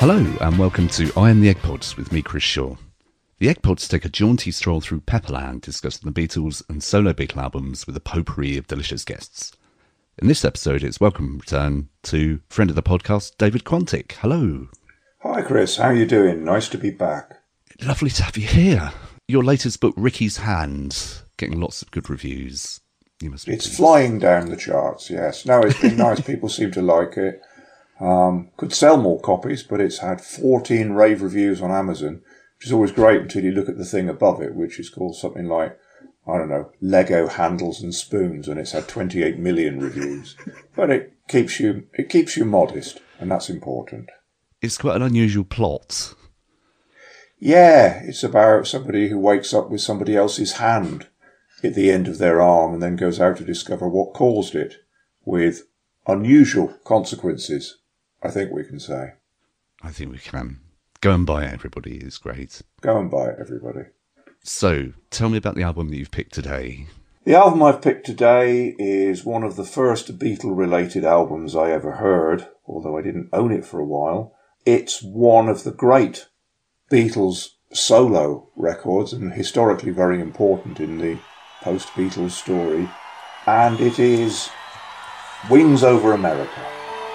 Hello and welcome to I Am the Egg Pods with me, Chris Shaw. The Egg Pods take a jaunty stroll through Pepperland, discussing the Beatles and solo Beatle albums with a potpourri of delicious guests. In this episode, it's welcome return to friend of the podcast, David Quantick. Hello. Hi Chris, how are you doing? Nice to be back. Lovely to have you here. Your latest book, Ricky's Hand, getting lots of good reviews. It's flying down the charts, yes. No, it's been nice. People seem to like it. Could sell more copies, but it's had 14 rave reviews on Amazon, which is always great until you look at the thing above it, which is called something like, I don't know, Lego Handles and Spoons, and it's had 28 million reviews. But it keeps you modest, and that's important. It's quite an unusual plot. Yeah, it's about somebody who wakes up with somebody else's hand at the end of their arm and then goes out to discover what caused it, with unusual consequences, I think we can say. I think we can. Go and buy it, everybody. It's great. Go and buy it, everybody. So, tell me about the album that you've picked today. The album I've picked today is one of the first Beatle-related albums I ever heard, although I didn't own it for a while. It's one of the great Beatles solo records and historically very important in the post-Beatles story, and it is Wings Over America.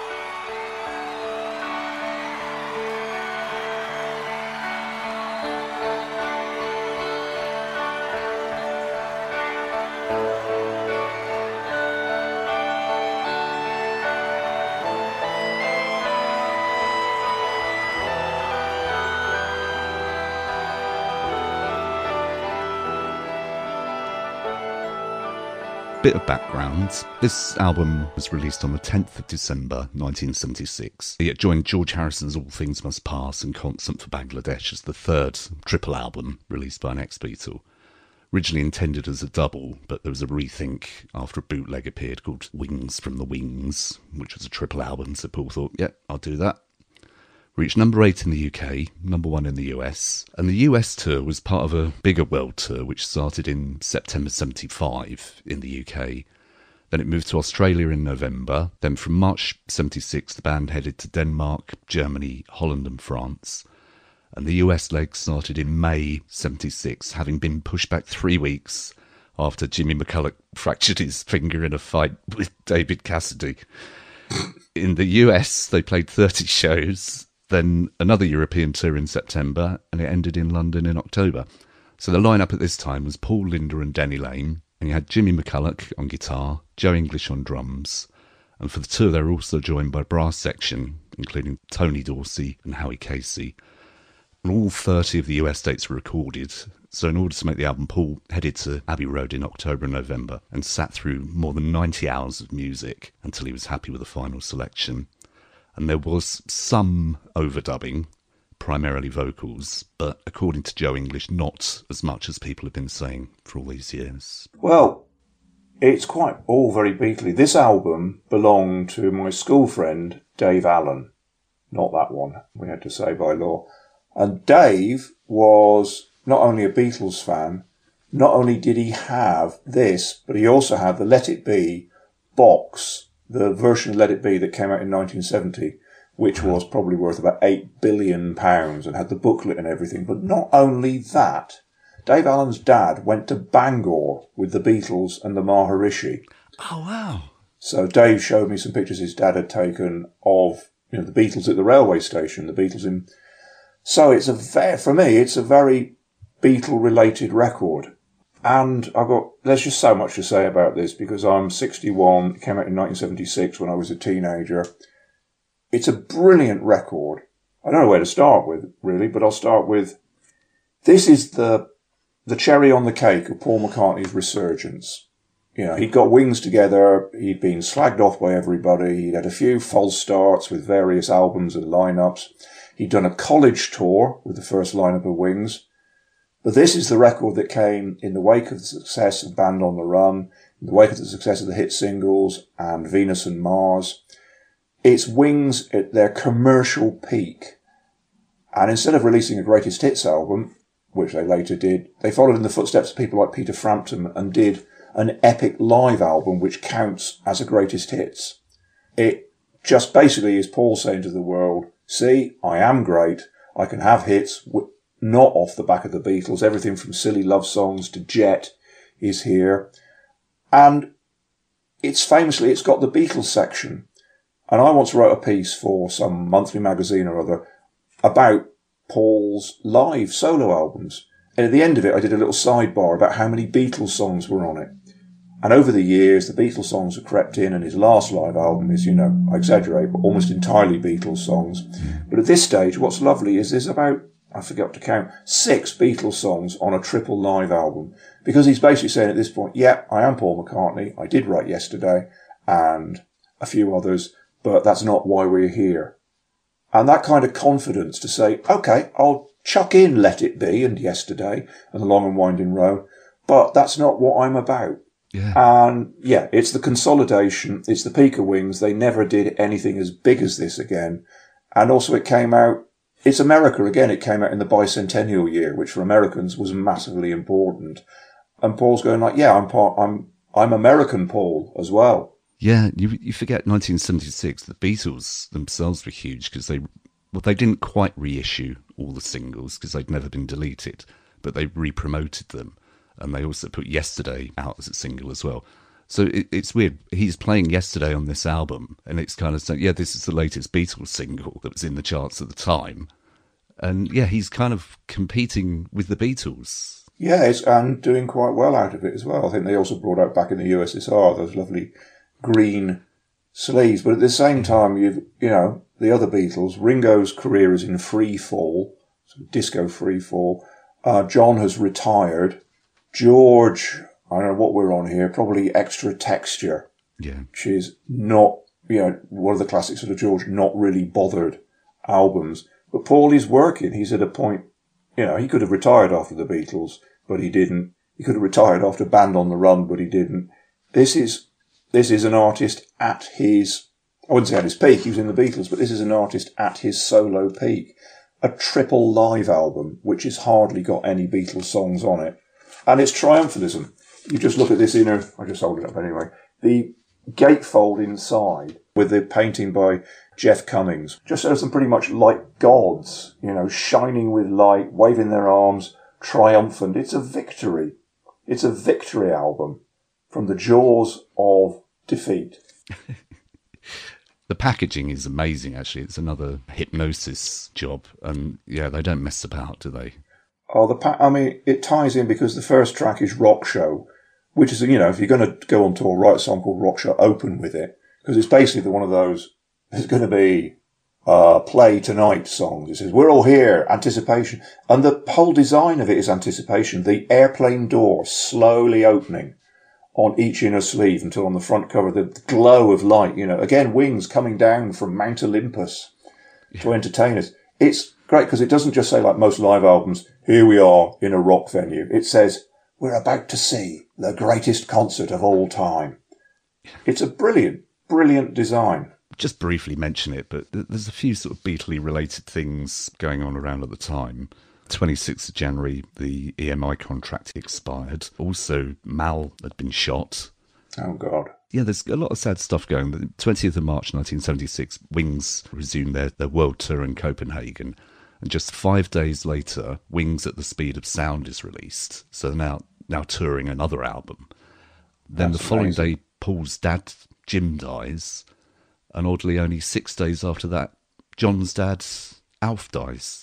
Bit of background. This album was released on the 10th of December 1976. It joined George Harrison's All Things Must Pass and Concert for Bangladesh as the third triple album released by an ex-Beatle. Originally intended as a double, but there was a rethink after a bootleg appeared called Wings from the Wings, which was a triple album, so Paul thought, yeah, I'll do that. Reached number 8 in the UK, number 1 in the US, and the US tour was part of a bigger world tour which started in September 75 in the UK. Then it moved to Australia in November. Then from March 76 the band headed to Denmark, Germany, Holland and France. And the US leg started in May 76, having been pushed back 3 weeks after Jimmy McCulloch fractured his finger in a fight with David Cassidy. In the US they played 30 shows. Then another European tour in September, and it ended in London in October. So the lineup at this time was Paul, Linda and Denny Lane, and you had Jimmy McCulloch on guitar, Joe English on drums, and for the tour they were also joined by a brass section, including Tony Dorsey and Howie Casey. And all 30 of the US dates were recorded, so in order to make the album, Paul headed to Abbey Road in October and November, and sat through more than 90 hours of music until he was happy with the final selection. And there was some overdubbing, primarily vocals, but according to Joe English, not as much as people have been saying for all these years. Well, it's quite all very Beatley. This album belonged to my school friend, Dave Allen. Not that one, we had to say by law. And Dave was not only a Beatles fan, not only did he have this, but he also had the Let It Be box, the version of Let It Be that came out in 1970, which was probably worth about £8 billion and had the booklet and everything. But not only that, Dave Allen's dad went to Bangor with the Beatles and the Maharishi. Oh, wow. So Dave showed me some pictures his dad had taken of, the Beatles at the railway station, the Beatles in... So for me, it's a very Beatle-related record. And there's just so much to say about this because I'm 61, it came out in 1976 when I was a teenager. It's a brilliant record. I don't know where to start with, really, but I'll start with, this is the cherry on the cake of Paul McCartney's resurgence. He'd got Wings together, he'd been slagged off by everybody, he'd had a few false starts with various albums and lineups. He'd done a college tour with the first lineup of Wings. But this is the record that came in the wake of the success of Band on the Run, in the wake of the success of the hit singles and Venus and Mars. It's Wings at their commercial peak. And instead of releasing a greatest hits album, which they later did, they followed in the footsteps of people like Peter Frampton and did an epic live album which counts as a greatest hits. It just basically is Paul saying to the world, see, I am great. I can have hits not off the back of the Beatles. Everything from silly love songs to Jet is here. And it's got the Beatles section. And I once wrote a piece for some monthly magazine or other about Paul's live solo albums. And at the end of it, I did a little sidebar about how many Beatles songs were on it. And over the years, the Beatles songs have crept in, and his last live album is, I exaggerate, but almost entirely Beatles songs. But at this stage, what's lovely is there's about, I forgot to count, 6 Beatles songs on a triple live album. Because he's basically saying at this point, yeah, I am Paul McCartney. I did write Yesterday and a few others, but that's not why we're here. And that kind of confidence to say, okay, I'll chuck in Let It Be and Yesterday and The Long and Winding Road, but that's not what I'm about. Yeah. And yeah, it's the consolidation. It's the peak of Wings. They never did anything as big as this again. And also it came out, it's America again. It came out in the bicentennial year, which for Americans was massively important. And Paul's going like, yeah, I'm American Paul as well. Yeah. You forget 1976, the Beatles themselves were huge because they didn't quite reissue all the singles because they'd never been deleted, but they re-promoted them. And they also put Yesterday out as a single as well. So it's weird. He's playing Yesterday on this album, and it's kind of saying, yeah, this is the latest Beatles single that was in the charts at the time. And yeah, he's kind of competing with the Beatles. Yeah, and doing quite well out of it as well. I think they also brought out back in the USSR those lovely green sleeves. But at the same time, the other Beatles, Ringo's career is in free fall, so disco free fall. John has retired. George, I don't know what we're on here, probably Extra Texture. Yeah. Which is not, one of the classics of the George, not really bothered albums. But Paul is working. He's at a point, he could have retired after the Beatles, but he didn't. He could have retired after Band on the Run, but he didn't. This is an artist at his, I wouldn't say at his peak, he was in the Beatles, but this is an artist at his solo peak. A triple live album, which has hardly got any Beatles songs on it. And it's triumphalism. You just look at this inner, I just hold it up anyway, the gatefold inside with the painting by Jeff Cummings just shows them pretty much like gods, shining with light, waving their arms, triumphant. It's a victory. It's a victory album from the jaws of defeat. The packaging is amazing, actually. It's another hypnosis job. And yeah, they don't mess about, do they? Oh, it ties in because the first track is Rock Show, which is, if you're going to go on tour, write a song called Rock Show, open with it. Because it's basically one of those, there's going to be Play Tonight songs. It says, we're all here, anticipation. And the whole design of it is anticipation. The airplane door slowly opening on each inner sleeve until on the front cover, the glow of light, again, Wings coming down from Mount Olympus to entertain us. It's great because it doesn't just say, like most live albums, here we are in a rock venue. It says, we're about to see the greatest concert of all time. It's a brilliant, brilliant design. Just briefly mention it, but there's a few sort of Beatley related things going on around at the time. 26th of January, the EMI contract expired. Also, Mal had been shot. Oh, God. Yeah, there's a lot of sad stuff going. The 20th of March 1976, Wings resumed their world tour in Copenhagen. And just 5 days later, Wings at the Speed of Sound is released. So they're now touring another album. Then the following day, Paul's dad, Jim, dies. And oddly, only 6 days after that, John's dad, Alf, dies.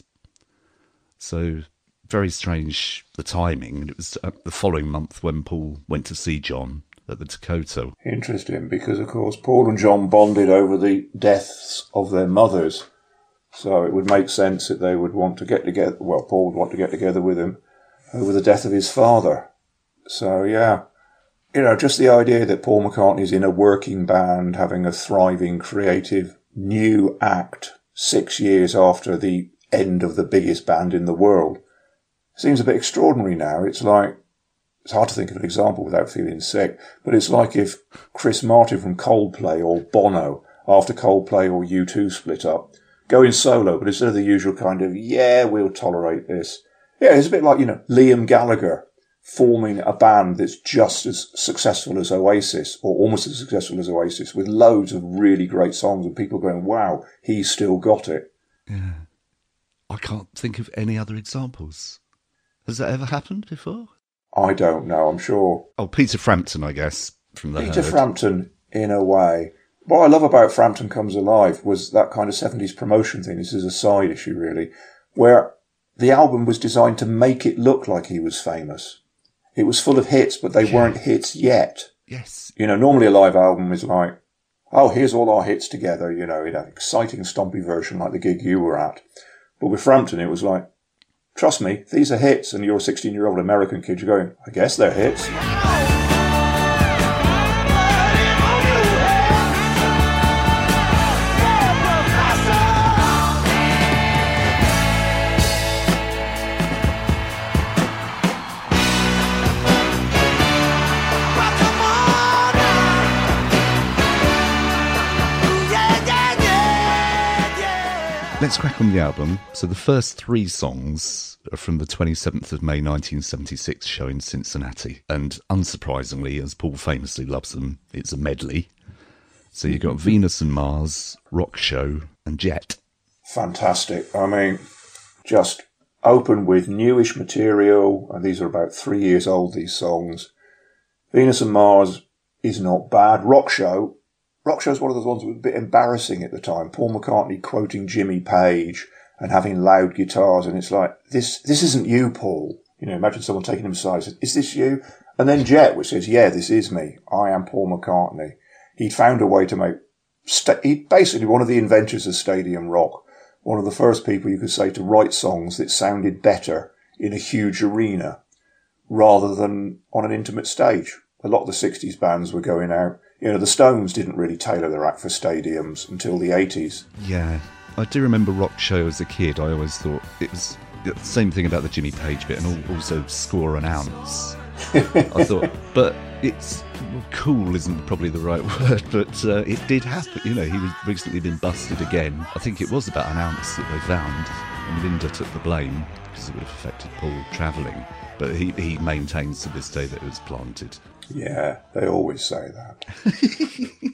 So very strange, the timing. And it was the following month when Paul went to see John at the Dakota. Interesting, because, of course, Paul and John bonded over the deaths of their mothers. So it would make sense that they would want to get together. Well, Paul would want to get together with him over the death of his father. So, yeah. Just the idea that Paul McCartney's in a working band, having a thriving, creative, new act 6 years after the end of the biggest band in the world seems a bit extraordinary now. It's hard to think of an example without feeling sick, but it's like if Chris Martin from Coldplay or Bono, after Coldplay or U2 split up, going solo, but instead of the usual kind of, yeah, we'll tolerate this. Yeah, it's a bit like, Liam Gallagher forming a band that's just as successful as Oasis, or almost as successful as Oasis, with loads of really great songs and people going, wow, he's still got it. Yeah. I can't think of any other examples. Has that ever happened before? I don't know, I'm sure. Oh, Peter Frampton, I guess, from The Peter Herd. Frampton, in a way. What I love about Frampton Comes Alive was that kind of 70s promotion thing. This is a side issue, really, where the album was designed to make it look like he was famous. It was full of hits, but they weren't hits yet. Yes. You know, normally a live album is like, oh, here's all our hits together, you know, in an exciting, stompy version like the gig you were at. But with Frampton, it was like, trust me, these are hits. And you're a 16-year-old American kid, you're going, I guess they're hits. Let's crack on the album. So the first 3 songs are from the 27th of May 1976 show in Cincinnati. And unsurprisingly, as Paul famously loves them, it's a medley. So you've got Venus and Mars, Rock Show and Jet. Fantastic. I mean, just open with newish material. And these are about 3 years old, these songs. Venus and Mars is not bad. Rock Show is one of those ones that was a bit embarrassing at the time. Paul McCartney quoting Jimmy Page and having loud guitars, and it's like, this isn't you, Paul. You know, imagine someone taking him aside and says, is this you? And then Jet, which says, yeah, this is me. I am Paul McCartney. He'd found a way to make... He's basically one of the inventors of stadium rock. One of the first people you could say to write songs that sounded better in a huge arena rather than on an intimate stage. A lot of the 60s bands were going out. You know, the Stones didn't really tailor their act for stadiums until the 80s. Yeah, I do remember Rock Show as a kid. I always thought it was the same thing about the Jimmy Page bit, and also score an ounce. I thought, but it's cool isn't probably the right word, but it did happen. You know, he was recently been busted again. I think it was about an ounce that they found, and Linda took the blame because it would have affected Paul travelling. But he maintains to this day that it was planted. Yeah, they always say that.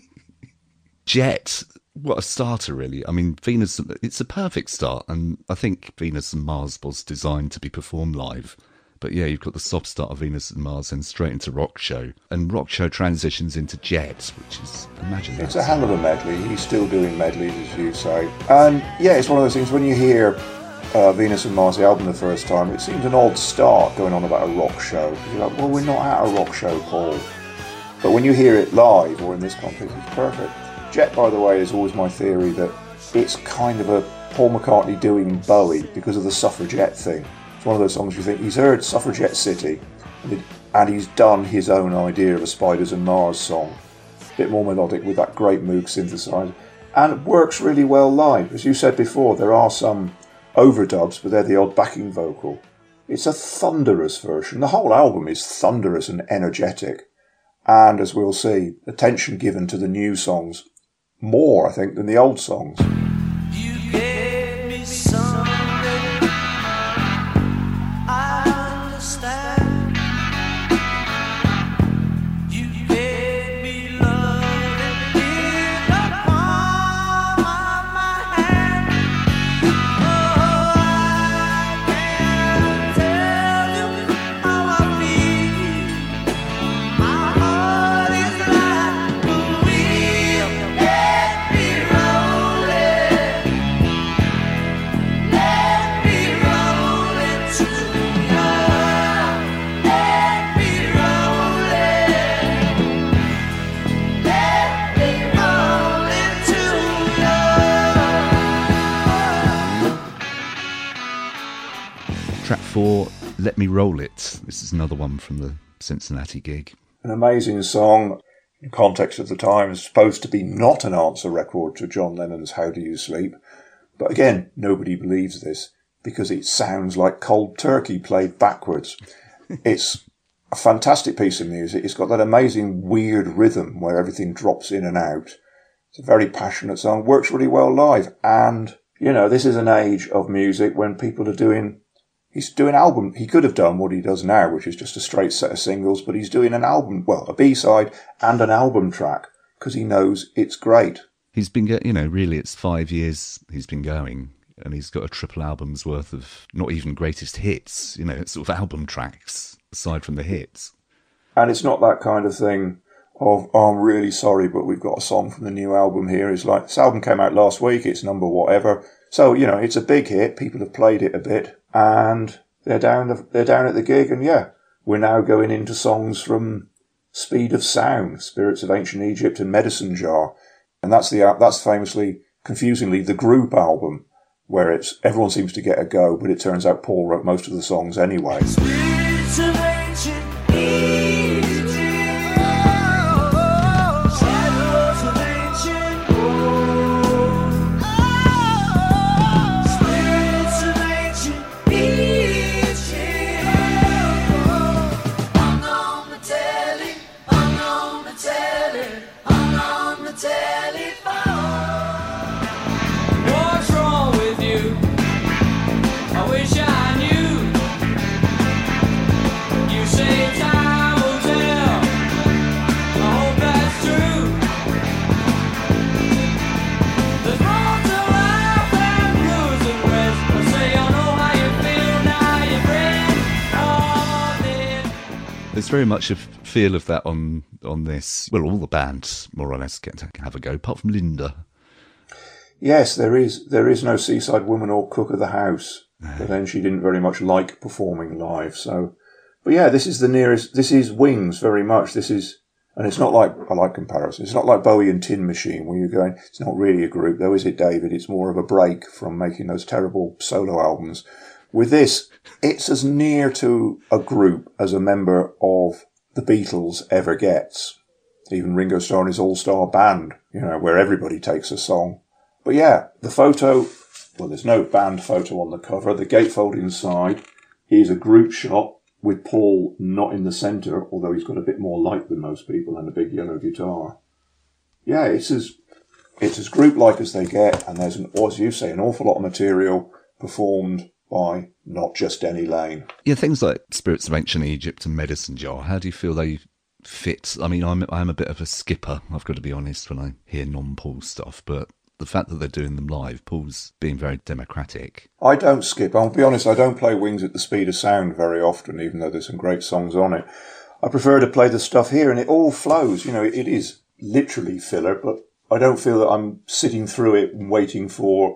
Jet, what a starter, really. I mean, Venus, it's a perfect start, and I think Venus and Mars was designed to be performed live. But yeah, you've got the soft start of Venus and Mars and straight into Rock Show. And Rock Show transitions into Jet, which is, imagine that. It's a hell of a medley. He's still doing medleys, as you say. And yeah, it's one of those things, when you hear Venus and Mars, the album, the first time, it seems an odd start going on about a rock show. You're like, well, we're not at a rock show, Paul. But when you hear it live, or in this context, it's perfect. Jet, by the way, is always my theory that it's kind of a Paul McCartney doing Bowie because of the Suffragette thing. It's one of those songs you think, he's heard Suffragette City, and he's done his own idea of a Spiders and Mars song. A bit more melodic with that great Moog synthesizer. And it works really well live. As you said before, there are some overdubs, but they're the odd backing vocal. It's a thunderous version. The whole album is thunderous and energetic. And as we'll see, attention given to the new songs. More, I think, than the old songs. You gave me something I understand. You gave me love and in the palm of my hand. Oh, I can't tell you how I feel. My heart is like a wheel. Let me roll it. Let me roll it to you. Let me roll it. Let me roll it to you. Track 4, Let Me Roll It. This is another one from the Cincinnati gig. An amazing song. In context of the time, it's supposed to be not an answer record to John Lennon's How Do You Sleep. But again, nobody believes this because it sounds like Cold Turkey played backwards. It's a fantastic piece of music. It's got that amazing weird rhythm where everything drops in and out. It's a very passionate song. Works really well live. And, you know, this is an age of music when people are doing... He's doing album. He could have done what he does now, which is just a straight set of singles, but he's doing an album, well, a B-side and an album track because he knows it's great. He's been, you know, really it's 5 years he's been going. and he's got a triple album's worth of not even greatest hits, sort of album tracks aside from the hits. And it's not that kind of thing of, oh, I'm really sorry, but we've got a song from the new album here. It's like, this album came out last week, it's number whatever. So, it's a big hit. People have played it a bit, and they're down at the gig. And yeah, we're now going into songs from Speed of Sound, Spirits of Ancient Egypt, and Medicine Jar. And that's famously, confusingly, the group album, where everyone seems to get a go, but it turns out Paul wrote most of the songs anyway. Spirits of ancient Egypt, shadows of ancient gold. Spirits of ancient Egypt, unknown metallic, unknown metallic, unknown metallic phone. What's wrong with you? I wish I knew. You say time will tell. I hope that's true. There's more to life than blues and rest. I say I know how you feel now, your friend. Oh, There's very much a feel of that on this. Well, all the bands more or less get to have a go, apart from Linda. Yes, there is no Seaside Woman or Cook of the House. But then she didn't very much like performing live. So, but yeah, this is the nearest. This is Wings very much. And it's not like, I like comparisons. It's not like Bowie and Tin Machine where you're going, it's not really a group though, is it, David? It's more of a break from making those terrible solo albums. With this, it's as near to a group as a member of the Beatles ever gets. Even Ringo Starr and his all-star band, where everybody takes a song. But yeah, the photo, well, there's no band photo on the cover. The gatefold inside is a group shot with Paul not in the centre, although he's got a bit more light than most people and a big yellow guitar. Yeah, it's as group-like as they get, and there's, as you say, an awful lot of material performed by not just Denny Laine. Yeah, things like Spirits of Ancient Egypt and Medicine Jar, how do you feel they fit? I mean, I'm a bit of a skipper, I've got to be honest, when I hear non-Paul stuff, but the fact that they're doing them live, Paul's being very democratic. I don't skip. I'll be honest, I don't play Wings at the Speed of Sound very often, even though there's some great songs on it. I prefer to play the stuff here, and it all flows. It is literally filler, but I don't feel that I'm sitting through it and waiting for,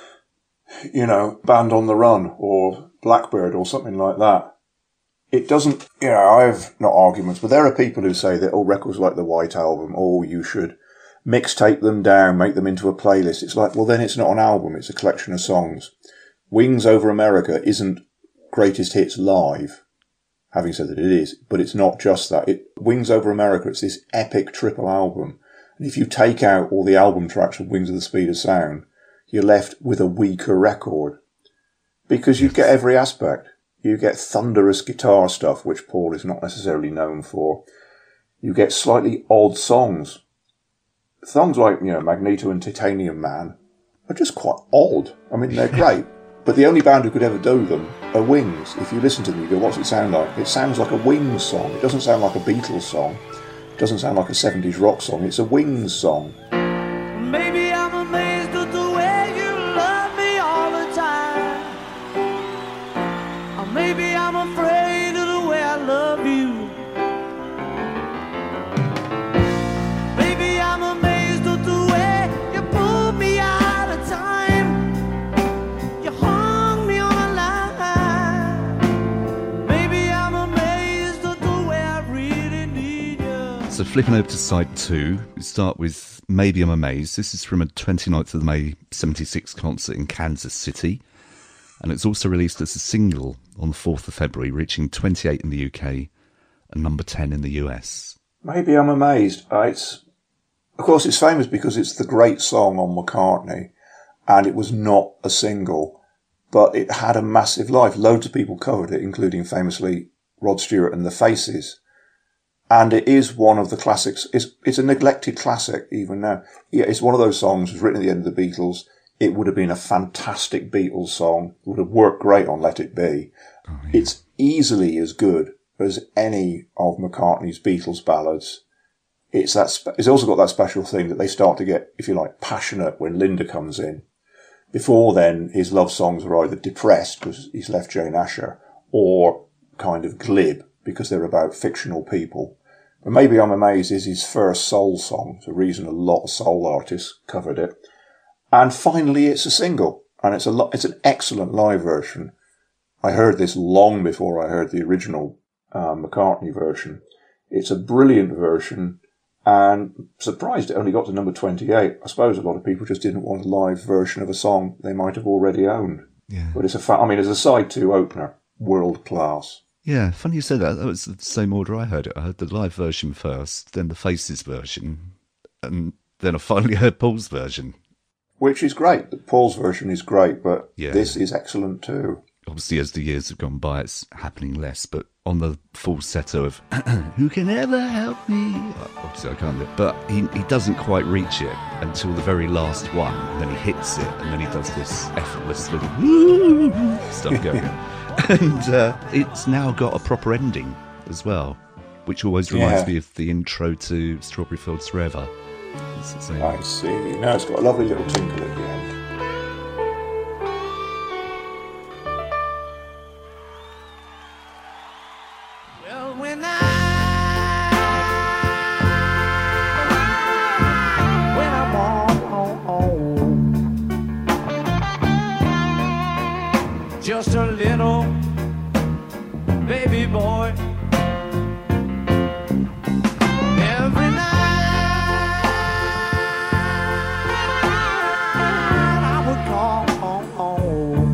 Band on the Run or Blackbird or something like that. It doesn't, I have not arguments, but there are people who say that, records like the White Album, you should mixtape them down, make them into a playlist. It's like, well, then it's not an album, it's a collection of songs. Wings Over America isn't greatest hits live, having said that it is, but it's not just that. Wings Over America, it's this epic triple album. And if you take out all the album tracks from Wings of the Speed of Sound, you're left with a weaker record. Because you get every aspect. You get thunderous guitar stuff, which Paul is not necessarily known for. You get slightly odd songs. Songs like, Magneto and Titanium Man are just quite odd. I mean, they're great. But the only band who could ever do them are Wings. If you listen to them, you go, what's it sound like? It sounds like a Wings song. It doesn't sound like a Beatles song. It doesn't sound like a 70s rock song. It's a Wings song. Maybe I'm amazed at the way you love me all the time. Or maybe I'm afraid of the way I love you. Maybe I'm amazed at the way you pulled me out of time. You hung me on a line. Maybe I'm amazed at the way I really need you. So flipping over to side 2, we start with Maybe I'm Amazed. This is from a 29th of May 76 concert in Kansas City. And it's also released as a single on the 4th of February, reaching 28 in the UK and number 10 in the US. Maybe I'm Amazed. Of course, it's famous because it's the great song on McCartney, and it was not a single, but it had a massive life. Loads of people covered it, including famously Rod Stewart and the Faces. And it is one of the classics. It's a neglected classic even now. Yeah, it's one of those songs. It was written at the end of the Beatles. It would have been a fantastic Beatles song. It would have worked great on Let It Be. Oh, yeah. It's easily as good as any of McCartney's Beatles ballads. It's also got that special thing that they start to get, if you like, passionate when Linda comes in. Before then, his love songs were either depressed because he's left Jane Asher, or kind of glib because they're about fictional people. But Maybe I'm Amazed is his first soul song. It's a reason a lot of soul artists covered it. And finally, it's a single, and it's an excellent live version. I heard this long before I heard the original McCartney version. It's a brilliant version, and surprised it only got to number 28. I suppose a lot of people just didn't want a live version of a song they might have already owned. Yeah. But it's as a side 2 opener, world class. Yeah, funny you said that. That was the same order I heard it. I heard the live version first, then the Faces version, and then I finally heard Paul's version. Which is great. Paul's version is great, but Yeah. this is excellent too. Obviously, as the years have gone by, it's happening less, but on the falsetto of "Who can ever help me?" Obviously, I can't do it, but he doesn't quite reach it until the very last one, and then he hits it, and then he does this effortless little stuff going on. And it's now got a proper ending as well, which always reminds me of the intro to Strawberry Fields Forever. It's the same. I see. No, it's got a lovely little tinkle at the end. Well, when I'm on, just a little baby boy. Every night I would call home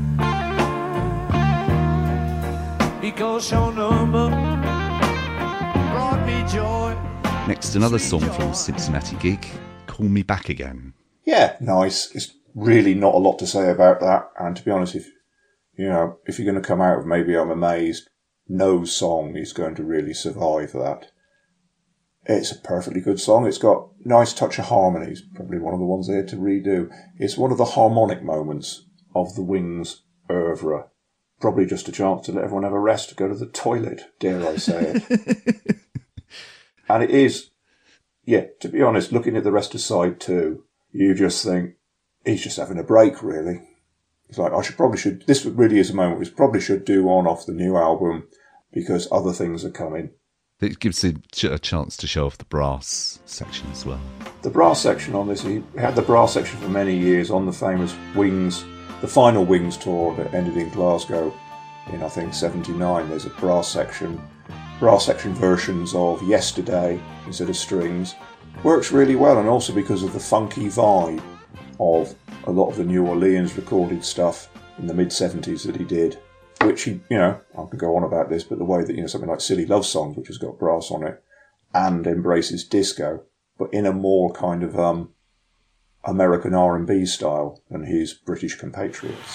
because your number brought me joy. Next, another song from the Cincinnati gig, "Call Me Back Again." Yeah, nice. It's really not a lot to say about that. And to be honest, if you're going to come out of Maybe I'm Amazed, no song is going to really survive that. It's a perfectly good song. It's got nice touch of harmonies. Probably one of the ones they had to redo. It's one of the harmonic moments of the Wings oeuvre. Probably just a chance to let everyone have a rest, to go to the toilet, dare I say it. And it is, to be honest, looking at the rest of side 2, you just think, he's just having a break, really. It's like, this really is a moment we probably should do on off the new album, because other things are coming. It gives him a chance to show off the brass section as well. The brass section on this, he had the brass section for many years on the famous Wings, the final Wings tour that ended in Glasgow in, I think, 79. There's a brass section versions of Yesterday instead of strings. Works really well, and also because of the funky vibe of a lot of the New Orleans recorded stuff in the mid-70s that he did, which I can go on about this, but the way that, something like Silly Love Songs, which has got brass on it, and embraces disco, but in a more kind of American R&B style than his British compatriots.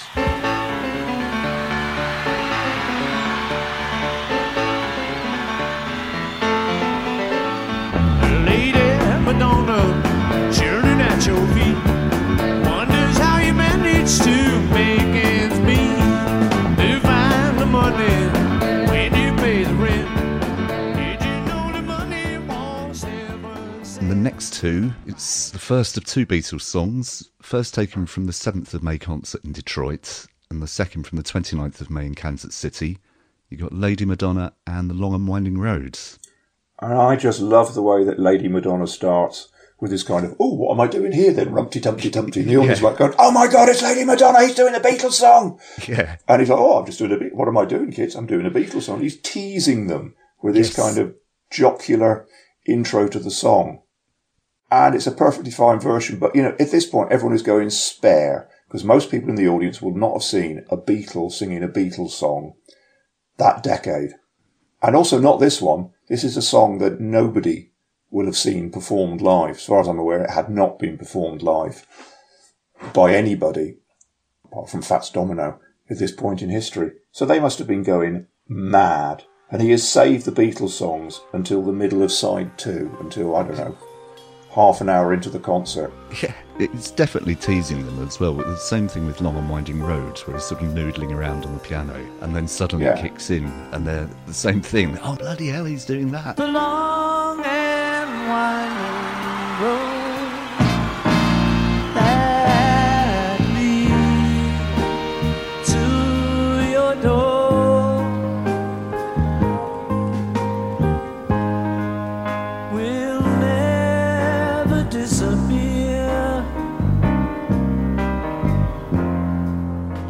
Lady Madonna, churning at your feet, wonders how you manage to make ends meet, to find the money when you pay the rent. Did you know the money won't ever And the next two, it's the first of 2 Beatles songs, first taken from the 7th of May concert in Detroit, and the second from the 29th of May in Kansas City. You got Lady Madonna and The Long and Winding Road. And I just love the way that Lady Madonna starts with this kind of, oh, what am I doing here then? Rumpty-tumpty-tumpty. And the audience like going, oh my God, it's Lady Madonna, he's doing a Beatles song. Yeah. And he's like, oh, I'm just doing what am I doing, kids? I'm doing a Beatles song. He's teasing them with this kind of jocular intro to the song. And it's a perfectly fine version. But, at this point, everyone is going spare, because most people in the audience will not have seen a Beatle singing a Beatles song that decade. And also not this one. This is a song that nobody will have seen performed live. As far as I'm aware, it had not been performed live by anybody, apart from Fats Domino, at this point in history. So they must have been going mad. And he has saved the Beatles songs until the middle of side 2, until, I don't know, half an hour into the concert. Yeah, it's definitely teasing them as well. The same thing with Long and Winding Road, where he's sort of noodling around on the piano, and then suddenly it kicks in, and they're the same thing. Oh, bloody hell, he's doing that. the long and winding road that leads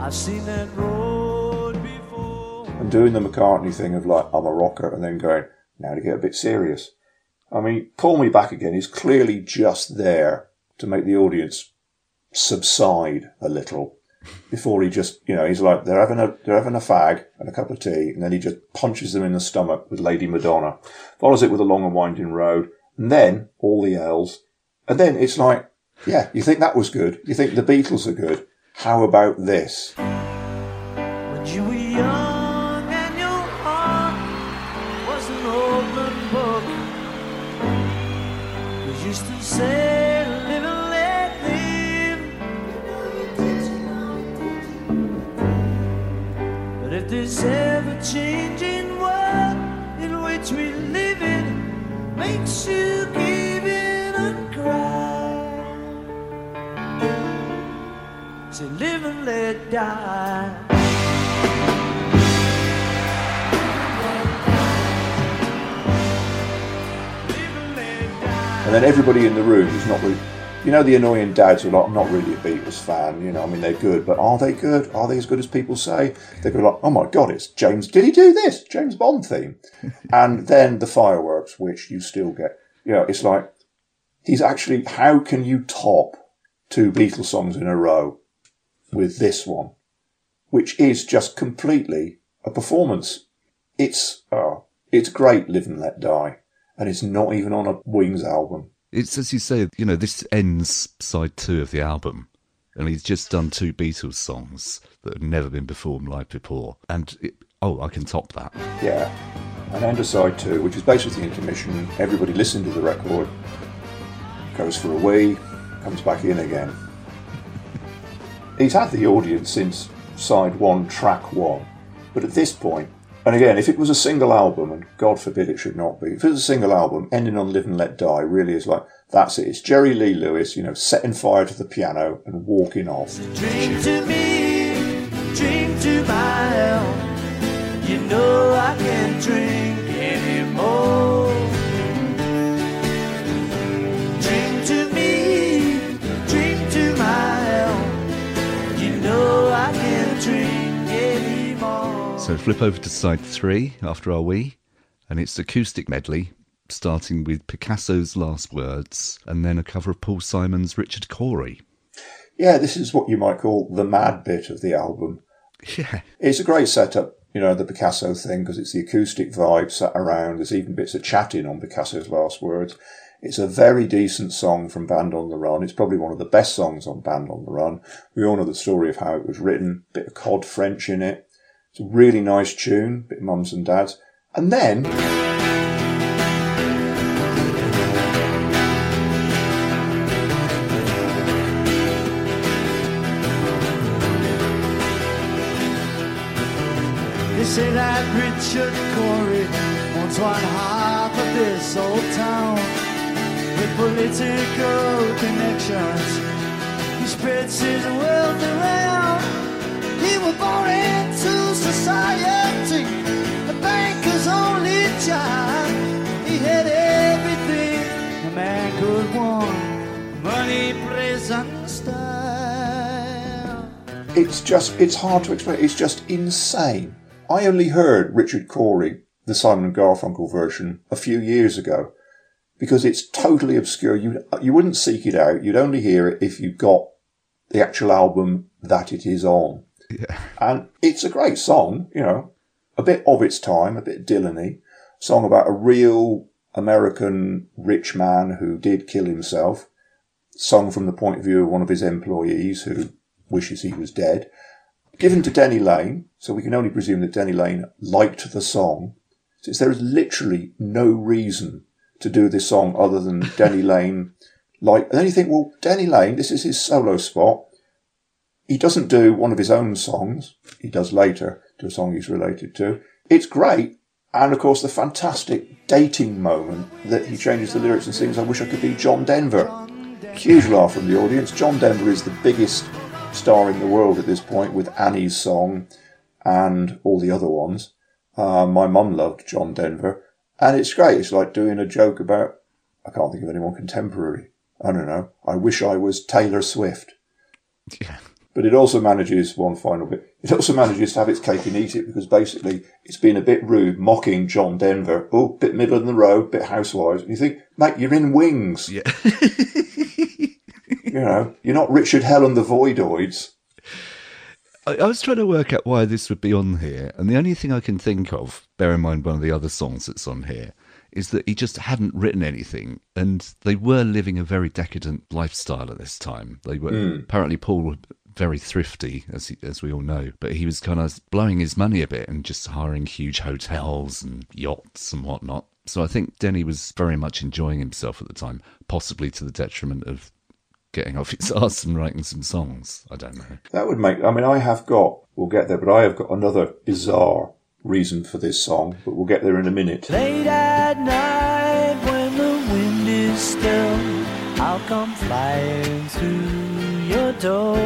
I've seen that road before. And doing the McCartney thing of like, I'm a rocker, and then going, now to get a bit serious. I mean, Call Me Back Again is clearly just there to make the audience subside a little before he just, he's like, they're having a fag and a cup of tea, and then he just punches them in the stomach with Lady Madonna, follows it with A Long and Winding Road, and then all the L's, and then it's like, yeah, you think that was good, you think the Beatles are good, how about this? When you were young and your heart was an open book, you used to say, live and let live. But if this ever-changing world in which we live in makes you give in and cry, say live and let die. And then everybody in the room who's not really, the annoying dads who are like, I'm not really a Beatles fan, I mean, they're good, but are they good? Are they as good as people say? They go like, oh my God, it's James, did he do this? James Bond theme. And then the fireworks, which you still get, it's like, he's actually, how can you top 2 Beatles songs in a row with this one, which is just completely a performance. It's great, Live and Let Die. And it's not even on a Wings album. It's, as you say, this ends side 2 of the album. And he's just done 2 Beatles songs that have never been performed live before. And, I can top that. Yeah. And end of side 2, which is basically the intermission. Everybody listening to the record, goes for a wee, comes back in again. He's had the audience since side 1, track 1. But at this point, and again, if it was a single album, and God forbid it should not be, if it was a single album, ending on Live and Let Die really is like, that's it. It's Jerry Lee Lewis, setting fire to the piano and walking off. Drink to me, drink to my health. I can't drink anymore. Drink to me, drink to my health. I can't drink anymore. So flip over to side 3 after our wee, and it's acoustic medley, starting with Picasso's Last Words, and then a cover of Paul Simon's Richard Cory. Yeah, this is what you might call the mad bit of the album. Yeah. It's a great setup, the Picasso thing, because it's the acoustic vibe sat around. There's even bits of chatting on Picasso's Last Words. It's a very decent song from Band on the Run. It's probably one of the best songs on Band on the Run. We all know the story of how it was written, bit of cod French in it. It's a really nice tune, bit of mums and dads. And then they say that Richard Cory owns one half of this old town with political connections. He spreads his wealth around. He was born into society, a banker's only child. He had everything a man could want: money, place, and style. it's hard to explain. It's just insane. I only heard Richard Cory, the Simon and Garfunkel version, a few years ago, because it's totally obscure. You wouldn't seek it out. You'd only hear it if you got the actual album that it is on. Yeah. And it's a great song, a bit of its time, a bit Dylan-y. Song about a real American rich man who did kill himself. Sung from the point of view of one of his employees who wishes he was dead. Given to Denny Laine, so we can only presume that Denny Laine liked the song, since there is literally no reason to do this song other than Denny Laine and then you think, well, Denny Laine, this is his solo spot. He doesn't do one of his own songs. He does later, do a song he's related to. It's great. And of course, the fantastic dating moment that he changes the lyrics and sings, I Wish I Could Be John Denver. Huge laugh from the audience. John Denver is the biggest star in the world at this point, with Annie's song and all the other ones. My mum loved John Denver. And it's great. It's like doing a joke about, I can't think of anyone contemporary. I don't know. I wish I was Taylor Swift. Yeah. But it also manages, one final bit, it also manages to have its cake and eat it, because basically it's been a bit rude, mocking John Denver. Oh, bit middle of the road, bit housewives. And you think, mate, you're in Wings. Yeah. You know, you're not Richard Hell and the Voidoids. I was trying to work out why this would be on here, and the only thing I can think of, bear in mind one of the other songs that's on here, is that he just hadn't written anything, and they were living a very decadent lifestyle at this time. They were apparently Paul was very thrifty, as we all know, but he was kind of blowing his money a bit and just hiring huge hotels and yachts and whatnot. So I think Denny was very much enjoying himself at the time, possibly to the detriment of getting off his arse and writing some songs. I don't know. That would make, we'll get there, but I have got another bizarre reason for this song, but we'll get there in a minute. Late at night when the wind is still, I'll come flying through your door,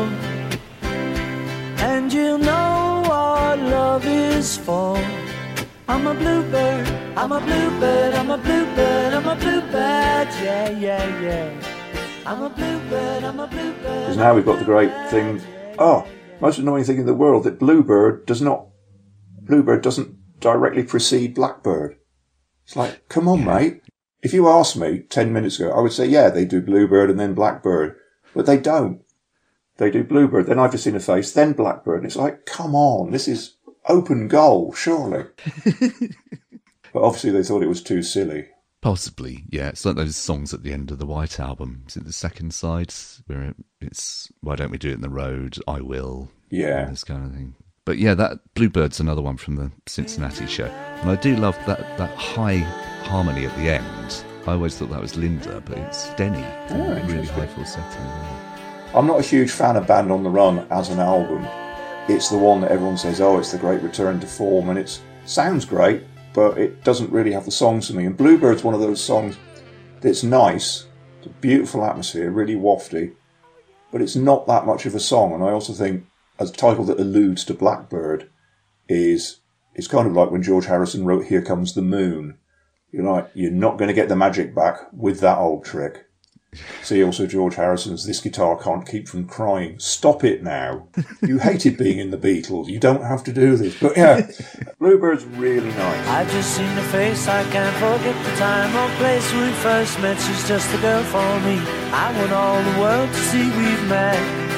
and you'll know what love is for. I'm a bluebird, I'm a bluebird, I'm a bluebird, I'm a bluebird, yeah, yeah, yeah. I'm a bluebird, I'm a bluebird. Because now we've got the great thing, most annoying thing in the world, that Bluebird doesn't directly precede Blackbird. It's like, come on, mate. If you asked me 10 minutes ago, I would say, yeah, they do Bluebird and then Blackbird. But they don't. They do Bluebird, then I've Just Seen a Face, then Blackbird. And it's like, come on, this is open goal, surely. But obviously they thought it was too silly. Possibly, yeah. It's like those songs at the end of the White Album. Is it the second side? Where it's, why don't we do it in the road? I will. Yeah. This kind of thing. But yeah, that Bluebird's another one from the Cincinnati show. And I do love that high harmony at the end. I always thought that was Linda, but it's Denny. Really high falsetto. I'm not a huge fan of Band on the Run as an album. It's the one that everyone says, it's the great return to form, and it sounds great, but it doesn't really have the songs for me. And Bluebird's one of those songs that's nice, it's a beautiful atmosphere, really wafty, but it's not that much of a song. And I also think a title that alludes to Blackbird it's kind of like when George Harrison wrote Here Comes the Moon. You're like, you're not going to get the magic back with that old trick. See also George Harrison's This Guitar Can't Keep From Crying. Stop it now. You hated being in the Beatles. You don't have to do this. But yeah, Bluebird's really nice. I've just seen her face, I can't forget the time or place we first met. She's just the girl for me. I want all the world to see we've met.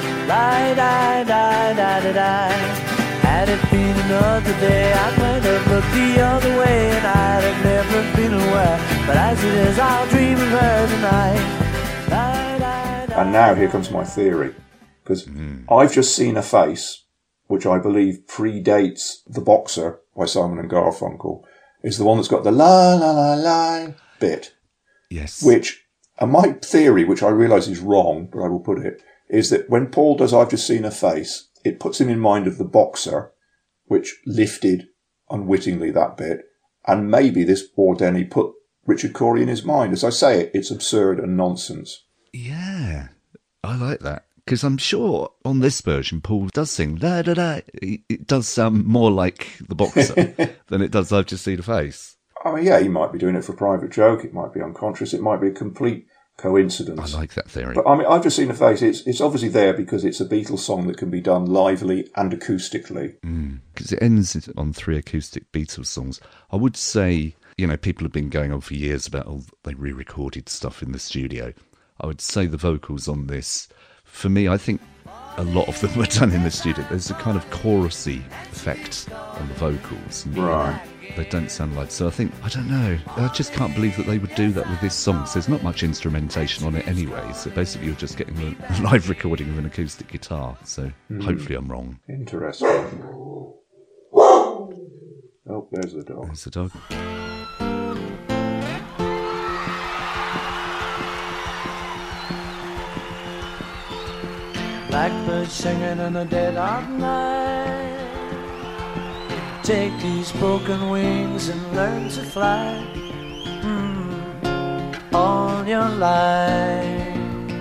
Lie. Had it been another day, I might have looked the other way, and I'd have never been aware. But as it is, I'll dream of her tonight. And now here comes my theory, because I've Just Seen a Face, which I believe predates The Boxer by Simon and Garfunkel, is the one that's got the la la la la bit. Yes. Which, and my theory, which I realise is wrong, but I will put it, is that when Paul does I've Just Seen a Face, it puts him in mind of The Boxer, which lifted unwittingly that bit, and maybe this poor Denny put Richard Cory in his mind. As I say it, it's absurd and nonsense. Yeah, I like that. Because I'm sure on this version, Paul does sing da da da. It does sound more like The Boxer than it does I've Just Seen a Face. I mean, yeah, he might be doing it for a private joke. It might be unconscious. It might be a complete coincidence. I like that theory. But I mean, I've Just Seen a Face. It's obviously there because it's a Beatles song that can be done lively and acoustically. Because it ends on 3 acoustic Beatles songs. I would say, people have been going on for years about they re-recorded stuff in the studio. I would say the vocals on this, for me, I think a lot of them were done in the studio. There's a kind of chorusy effect on the vocals. Right. They don't sound like... So I don't know. I just can't believe that they would do that with this song. So there's not much instrumentation on it anyway. So basically you're just getting a live recording of an acoustic guitar. So hopefully I'm wrong. Interesting. Oh, there's the dog. There's the dog. Blackbird singing in the dead of night. Take these broken wings and learn to fly. All your life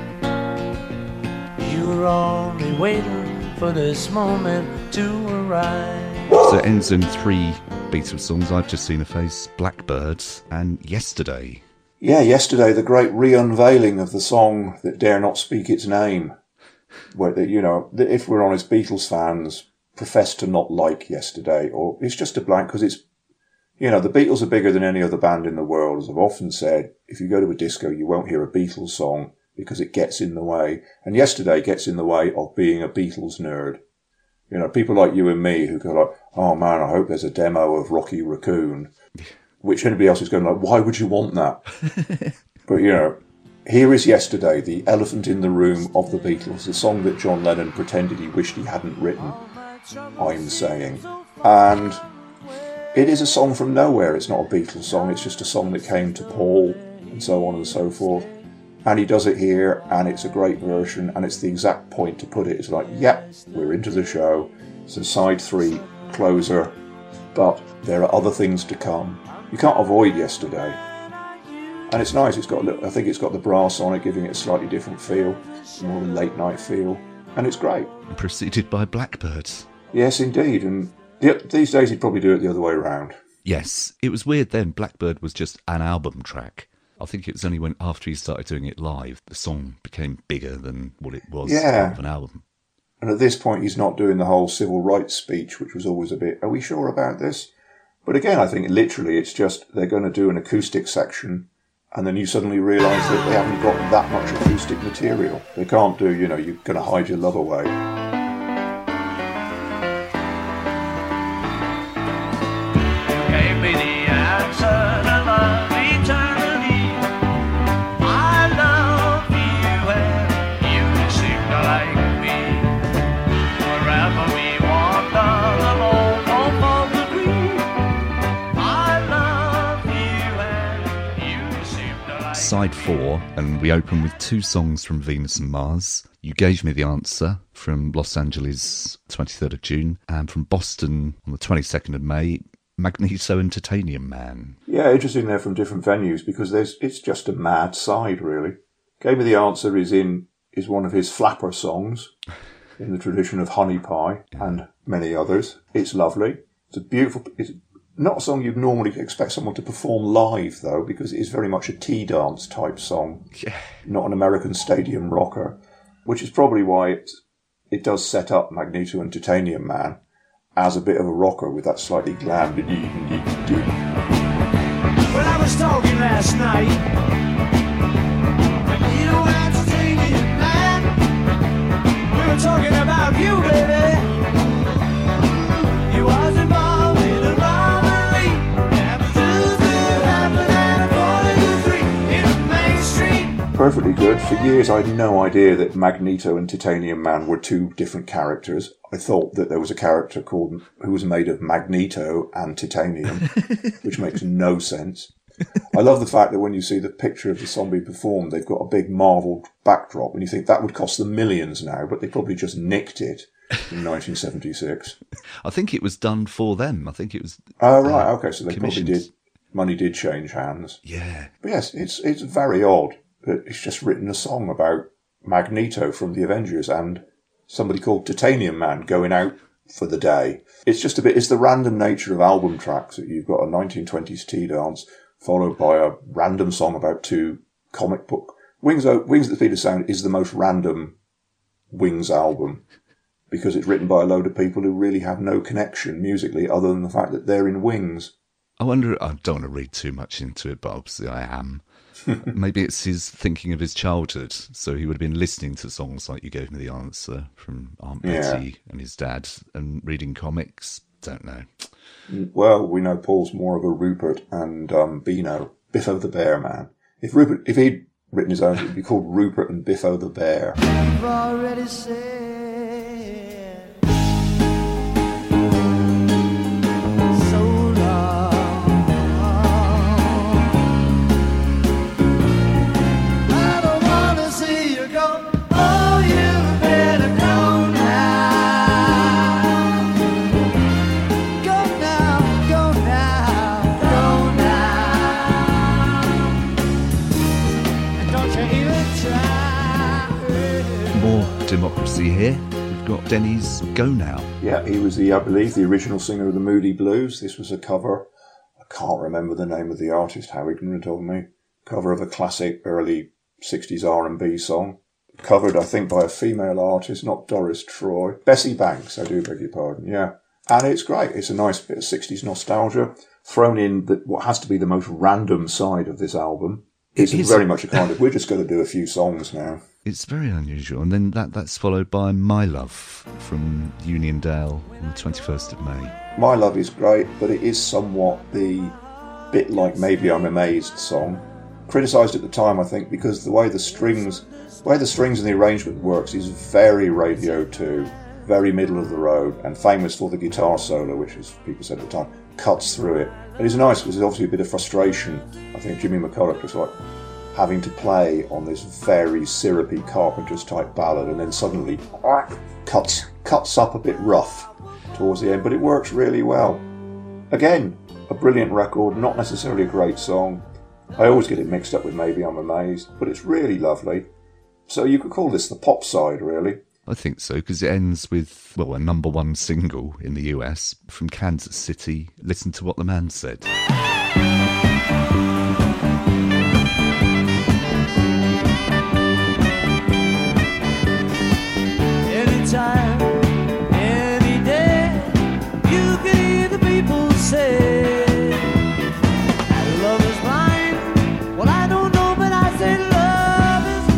you were only waiting for this moment to arrive. So it ends in 3 Beatles songs. I've Just Seen a Face, Blackbird, and Yesterday. Yeah, Yesterday, the great re-unveiling of the song that dare not speak its name. where, if we're honest, Beatles fans profess to not like Yesterday, or it's just a blank because it's, the Beatles are bigger than any other band in the world. As I've often said, if you go to a disco, you won't hear a Beatles song because it gets in the way. And Yesterday gets in the way of being a Beatles nerd. People like you and me who go like, oh man, I hope there's a demo of Rocky Raccoon, which anybody else is going like, why would you want that? But, here is Yesterday, the elephant in the room of the Beatles, the song that John Lennon pretended he wished he hadn't written, I'm saying. And it is a song from nowhere. It's not a Beatles song. It's just a song that came to Paul and so on and so forth. And he does it here, and it's a great version, and it's the exact point to put it. It's like, yep, we're into the show. It's a side 3 closer, but there are other things to come. You can't avoid Yesterday. And it's nice. I think it's got the brass on it, giving it a slightly different feel, more of a late night feel. And it's great. And preceded by Blackbirds. Yes, indeed. And these days he'd probably do it the other way around. Yes. It was weird then. Blackbird was just an album track. I think it was only when after he started doing it live, the song became bigger than what it was part of an album. And at this point, he's not doing the whole civil rights speech, which was always a bit, are we sure about this? But again, I think literally it's just they're going to do an acoustic section, and then you suddenly realise that they haven't got that much acoustic material. They can't do, you're going to hide your love away. Gave me the answer to love eternity. I love you and you seem to like me. Wherever we wander, the whole home of the green. I love you and you seem to like Side 4, and we open with 2 songs from Venus and Mars. You Gave Me the Answer from Los Angeles, 23rd of June, and from Boston on the 22nd of May, Magneto and Titanium Man. Yeah, interesting they're from different venues because it's just a mad side, really. Gave Me the Answer is one of his flapper songs in the tradition of Honey Pie and many others. It's lovely. It's not a song you'd normally expect someone to perform live, though, because it is very much a tea dance type song, not an American stadium rocker, which is probably why it does set up Magneto and Titanium Man as a bit of a rocker with that slightly glam. When I was talking last night, you know that's thinking, man. We were talking about you, baby. You was involved in a robbery. Happened at 43 in the main street. Perfectly good. For years I had no idea that Magneto and Titanium Man were 2 different characters. I thought that there was a character who was made of Magneto and titanium, which makes no sense. I love the fact that when you see the picture of the song being performed, they've got a big Marvel backdrop, and you think that would cost them millions now, but they probably just nicked it in 1976. I think it was done for them. I think it was... Oh, right, okay, so they probably commissioned. money did change hands. Yeah. But yes, it's very odd that it's just written a song about Magneto from the Avengers and somebody called Titanium Man going out for the day. It's just it's the random nature of album tracks that you've got a 1920s tea dance followed by a random song about 2 comic book. Wings at the Speed of Sound is the most random Wings album because it's written by a load of people who really have no connection musically other than the fact that they're in Wings. I wonder, I don't want to read too much into it, but obviously I am. Maybe it's his thinking of his childhood. So he would have been listening to songs like You Gave Me the Answer from Aunt Betty and his dad and reading comics. Don't know. Well, we know Paul's more of a Rupert and Beano, Biffo the Bear man. If he'd written his own, it would be called Rupert and Biffo the Bear. I've already said so long. I don't want to see you go. Oh, you better go now. Go now, go now, go now. And don't you even try. More democracy here. We've got Denny's Go Now. Yeah, he was I believe, the original singer of the Moody Blues. This was a cover. I can't remember the name of the artist, how ignorant of me. Cover of a classic early 60s R&B song. covered, I think, by a female artist, not Doris Troy. Bessie Banks, I do beg your pardon, yeah. And it's great. It's a nice bit of 60s nostalgia, thrown in what has to be the most random side of this album. It's very much a kind of, we're just going to do a few songs now. It's very unusual. And then that's followed by My Love from Uniondale on the 21st of May. My Love is great, but it is somewhat the bit like Maybe I'm Amazed song. Criticised at the time, I think, because the way the strings and the arrangement works is very Radio 2, very middle of the road, and famous for the guitar solo, which, as people said at the time, cuts through it. And it's nice because there's obviously a bit of frustration. I think Jimmy McCulloch was like having to play on this very syrupy Carpenters type ballad, and then suddenly cuts up a bit rough towards the end, but it works really well. Again, a brilliant record, not necessarily a great song. I always get it mixed up with Maybe I'm Amazed, but it's really lovely. So you could call this the pop side, really. I think so, because it ends with, well, a number one single in the US from Kansas City, Listen to What the Man Said. Anytime, any day, you can hear the people say, love is blind. Well, I don't know, but I say love is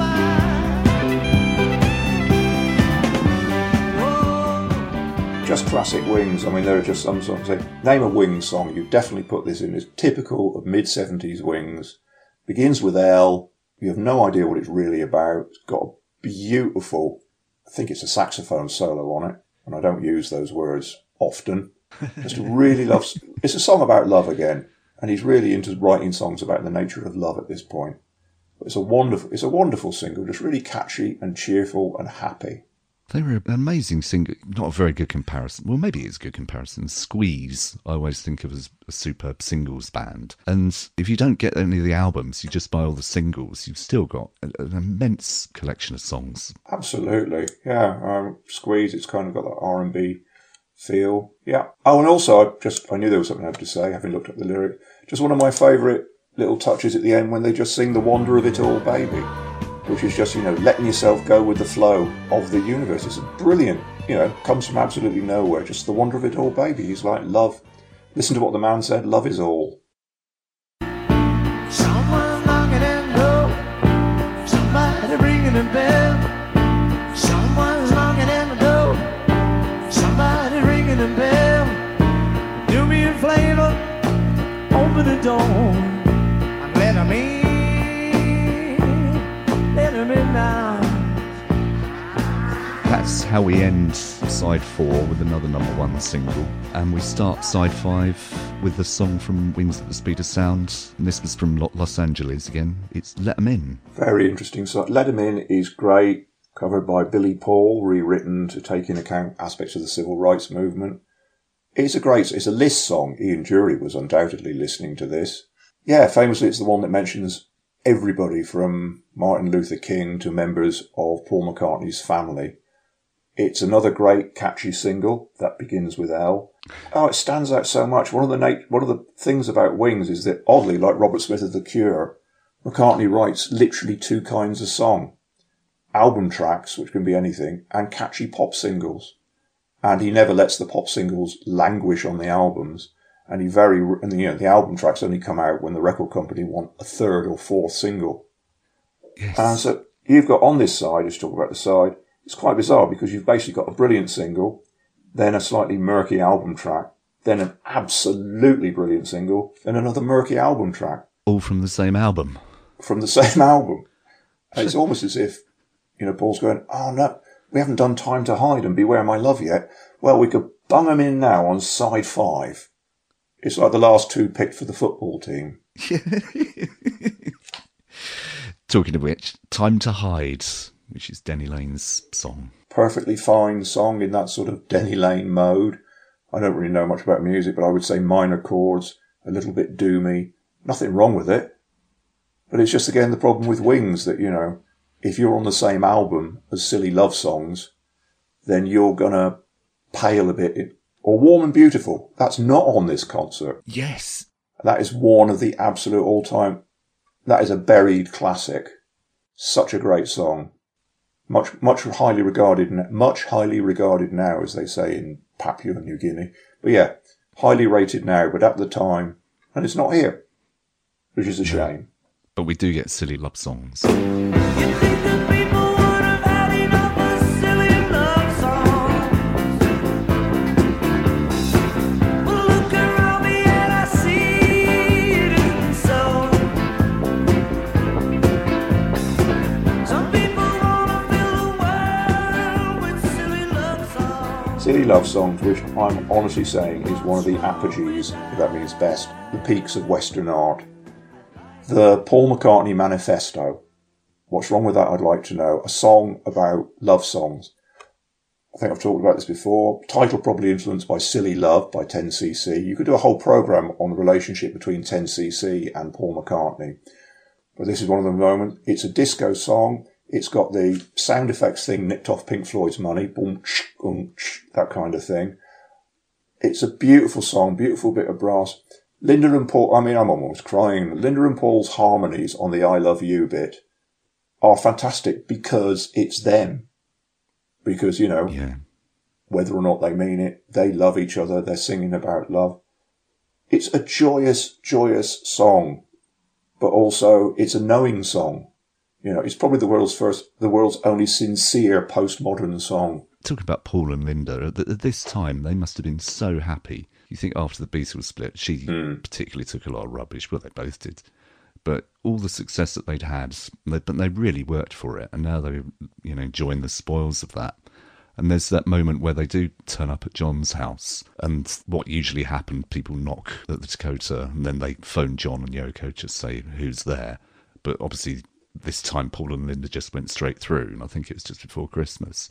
mine. Oh. Just classic Wings. I mean, there are just some songs. Name a Wings song, you definitely put this in. It's typical of mid-70s Wings. Begins with L. You have no idea what it's really about. It's got a beautiful, I think it's a saxophone solo on it, and I don't use those words often. Just really loves. It's a song about love again, and he's really into writing songs about the nature of love at this point. But it's a wonderful single, just really catchy and cheerful and happy. They were an amazing singer. Not a very good comparison. Well, maybe it's a good comparison. Squeeze, I always think of as a superb singles band. And if you don't get any of the albums, you just buy all the singles, you've still got an immense collection of songs. Absolutely, yeah. Squeeze, it's kind of got that R&B feel. Yeah. Oh, and also, I knew there was something I had to say, having looked up the lyric. Just one of my favourite little touches at the end when they just sing The Wonder of It All, Baby, which is just, letting yourself go with the flow of the universe. It's a brilliant, comes from absolutely nowhere. Just the wonder of it all, baby. He's like, love. Listen to what the man said, love is all. Someone knocking at the door, somebody ringing a bell. Someone's knocking at the door, somebody ringing a bell. Do me a flavor, open the door, and let 'em in. That's how we end side 4 with another number one single, and we start side 5 with the song from Wings at the Speed of Sound, and this was from Los Angeles again. It's Let 'Em In. Very interesting song. Let 'Em In is great, covered by Billy Paul, rewritten to take into account aspects of the civil rights movement. It's a list song. Ian Dury was undoubtedly listening to this. Yeah, famously it's the one that mentions everybody from Martin Luther King to members of Paul McCartney's family. It's another great catchy single that begins with L. Oh, it stands out so much. One of the things about Wings is that, oddly, like Robert Smith of The Cure, McCartney writes literally two kinds of song. Album tracks, which can be anything, and catchy pop singles. And he never lets the pop singles languish on the albums. And the album tracks only come out when the record company want a third or fourth single. Yes. And so you've got on this side, let's talk about the side, it's quite bizarre because you've basically got a brilliant single, then a slightly murky album track, then an absolutely brilliant single, and another murky album track. All from the same album. From the same album. And it's almost as if, Paul's going, oh no, we haven't done Time to Hide and Beware My Love yet. Well, we could bung them in now on side 5. It's like the last two picked for the football team. Talking of which, Time to Hide, which is Denny Lane's song. Perfectly fine song in that sort of Denny Lane mode. I don't really know much about music, but I would say minor chords, a little bit doomy. Nothing wrong with it. But it's just, again, the problem with Wings that, if you're on the same album as Silly Love Songs, then you're going to pale a bit. Or Warm and Beautiful. That's not on this concert. Yes. That is one of the absolute all-time... That is a buried classic. Such a great song. much highly regarded now, as they say in Papua New Guinea. But yeah, highly rated now, but at the time, and it's not here, which is a shame. But we do get silly love songs. Silly love songs, which I'm honestly saying is one of the apogees, if that means best, the peaks of Western art. The Paul McCartney Manifesto. What's wrong with that, I'd like to know. A song about love songs. I think I've talked about this before. Title probably influenced by Silly Love by 10cc. You could do a whole programme on the relationship between 10cc and Paul McCartney. But this is one of the moments. It's a disco song. It's got the sound effects thing nicked off Pink Floyd's Money. Boom, that kind of thing. It's a beautiful song, beautiful bit of brass. Linda and Paul, I'm almost crying. Linda and Paul's harmonies on the I Love You bit are fantastic because it's them. Because, whether or not they mean it, they love each other, they're singing about love. It's a joyous, joyous song, but also it's a knowing song. It's probably the world's only sincere postmodern song. Talking about Paul and Linda, at this time, they must have been so happy. You think after the Beatles split, she particularly took a lot of rubbish. Well, they both did. But all the success that they'd had, but they really worked for it. And now they're, enjoying the spoils of that. And there's that moment where they do turn up at John's house. And what usually happened, people knock at the Dakota, and then they phone John and Yoko to say who's there. But obviously, this time Paul and Linda just went straight through, and I think it was just before Christmas.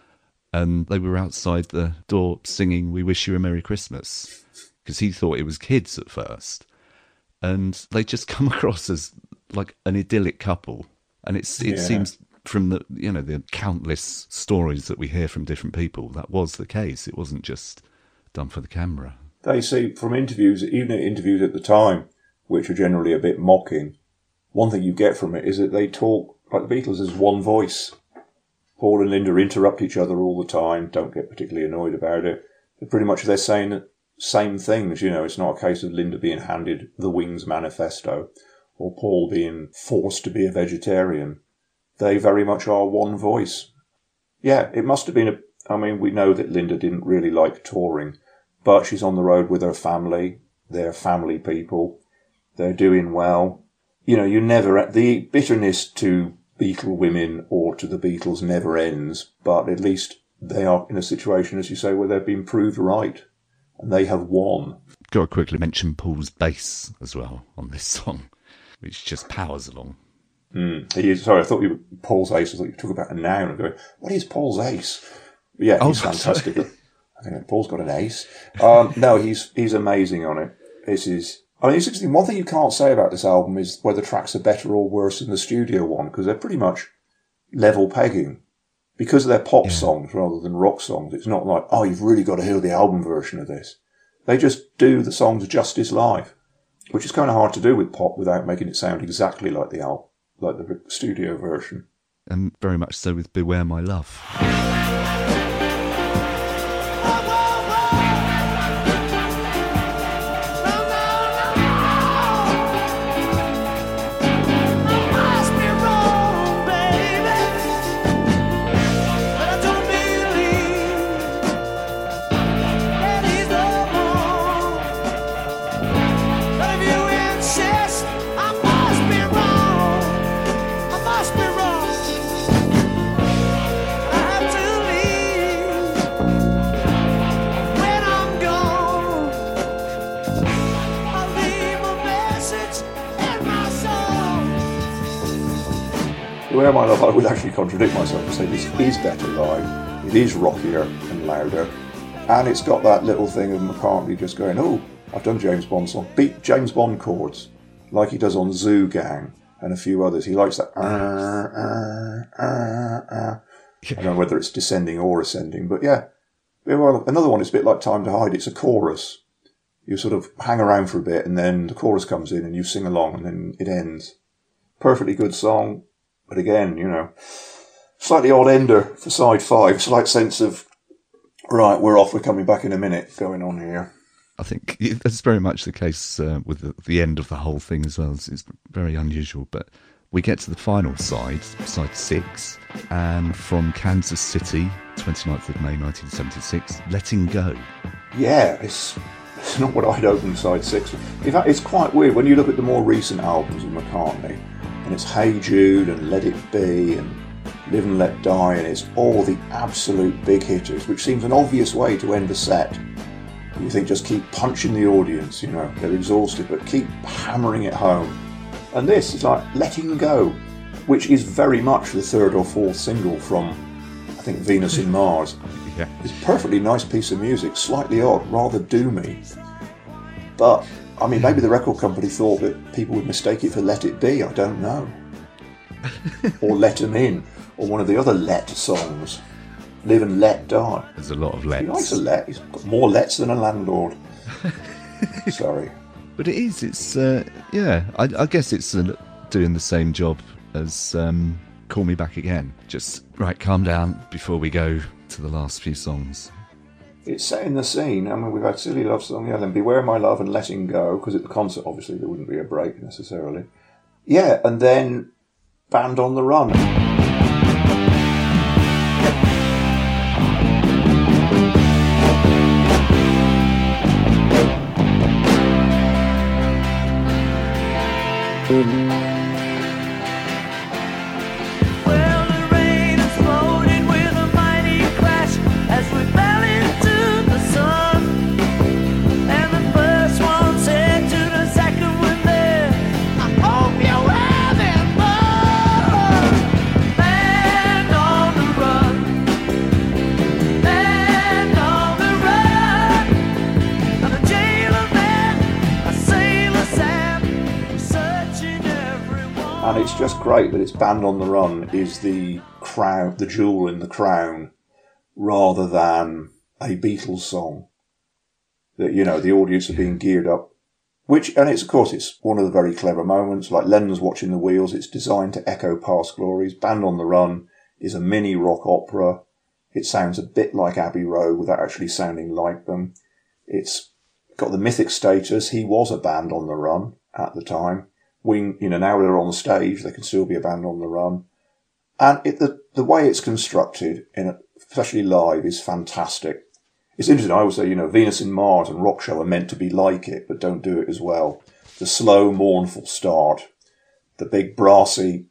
And they were outside the door singing "We Wish You a Merry Christmas," because he thought it was kids at first. And they just come across as like an idyllic couple. And it seems from the countless stories that we hear from different people, that was the case. It wasn't just done for the camera. They say from interviews, even interviews at the time, which are generally a bit mocking, one thing you get from it is that they talk like the Beatles as one voice. Paul and Linda interrupt each other all the time, don't get particularly annoyed about it. But pretty much they're saying the same things, It's not a case of Linda being handed the Wings manifesto or Paul being forced to be a vegetarian. They very much are one voice. Yeah, it must have been we know that Linda didn't really like touring, but she's on the road with her family. They're family people. They're doing well. The bitterness to Beatle women or to the Beatles never ends, but at least they are in a situation, as you say, where they've been proved right, and they have won. Got to quickly mention Paul's bass as well on this song, which just powers along. Sorry, I thought Paul's ace. I thought you talk about a noun and going, what is Paul's ace? But yeah, he's fantastic. I think Paul's got an ace. No, he's amazing on it. It's interesting. One thing you can't say about this album is whether tracks are better or worse than the studio one, because they're pretty much level pegging. Because they're pop songs rather than rock songs, it's not like, you've really got to hear the album version of this. They just do the songs justice live, which is kind of hard to do with pop without making it sound exactly like the studio version. And very much so with Beware My Love. Beware My Love, I would actually contradict myself and say this is better live. It is rockier and louder. And it's got that little thing of McCartney just going, I've done James Bond song. Beat James Bond chords, like he does on Zoo Gang and a few others. He likes that. I don't know whether it's descending or ascending, but yeah. Another one is a bit like Time to Hide. It's a chorus. You sort of hang around for a bit and then the chorus comes in and you sing along and then it ends. Perfectly good song. But again, slightly odd ender for side 5. Slight sense of, right, we're off, we're coming back in a minute going on here. I think that's very much the case with the end of the whole thing as well. It's very unusual, but we get to the final side 6, and from Kansas City, 29th of May 1976, Letting Go. Yeah, it's not what I'd opened side 6. In fact, it's quite weird when you look at the more recent albums of McCartney, and it's Hey Jude and Let It Be and Live and Let Die, and it's all the absolute big hitters, which seems an obvious way to end a set. You think just keep punching the audience, you know, they're exhausted, but keep hammering it home. And this is like Letting Go, which is very much the 3rd or 4th single from, I think, Venus and Mars. Yeah. It's a perfectly nice piece of music, slightly odd, rather doomy. But, I mean, maybe the record company thought that people would mistake it for Let It Be, I don't know. Or Let 'Em In, or one of the other Let songs. Live and Let Die. There's a lot of lets. He likes a let. He's got more lets than a landlord. Sorry. But it's yeah, I guess it's doing the same job as Call Me Back Again. Just, right, calm down before we go to the last few songs. It's setting the scene. I mean, we've had Silly Love Song, yeah, then Beware My Love and Letting Go, because at the concert, obviously, there wouldn't be a break necessarily. Yeah, and then Band on the Run. Well, the rain exploded with a mighty crash as we fell into the sun. And the first one said to the second one there, I hope you're having fun. Band on the run. Band on the run. I'm a jailer man, a sailor Sam, searching everyone. And it's just great that it's Band on the Run is the crown, the jewel in the crown, rather than a Beatles song. That, you know, the audience are being geared up. And it's, of course, it's one of the very clever moments, like Lennon's Watching the Wheels. It's designed to echo past glories. Band on the Run is a mini rock opera. It sounds a bit like Abbey Road without actually sounding like them. It's got the mythic status. He was a band on the run at the time. Now they're on stage, they can still be a band on the run. And the way it's constructed, especially live, is fantastic. It's interesting, I always say, Venus and Mars and Rock Show are meant to be like it, but don't do it as well. The slow, mournful start, the big brassy,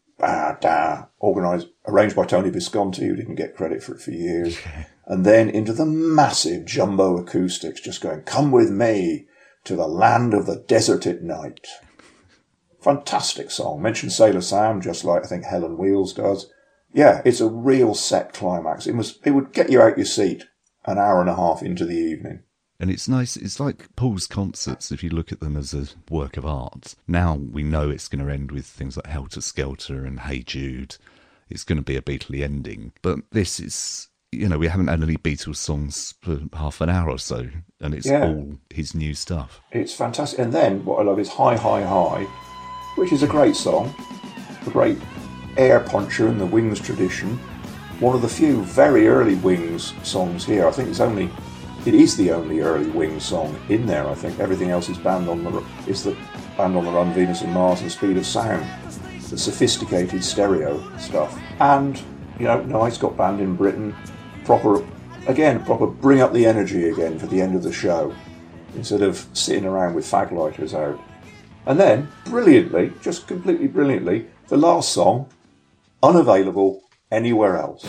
arranged by Tony Visconti, who didn't get credit for it for years, and then into the massive jumbo acoustics, just going, come with me to the land of the desert at night. Fantastic song. Mention Sailor Sam, just like I think Helen Wheels does. Yeah, it's a real set climax. It would get you out your seat an hour and a half into the evening. And it's nice. It's like Paul's concerts, if you look at them as a work of art. Now we know it's going to end with things like Helter Skelter and Hey Jude. It's going to be a Beatley ending. But this is, we haven't had any Beatles songs for half an hour or so. And it's all his new stuff. It's fantastic. And then what I love is Hi, Hi, Hi, which is a great song. A great air puncher in the Wings tradition. One of the few very early Wings songs here. I think it is the only early Wings song in there, I think. Everything else is the Band on the Run, Venus and Mars and Speed of Sound. The sophisticated stereo stuff. And, Nice got banned in Britain. Proper bring up the energy again for the end of the show. Instead of sitting around with fag lighters out. And then, brilliantly, just completely brilliantly, the last song, Unavailable Anywhere Else.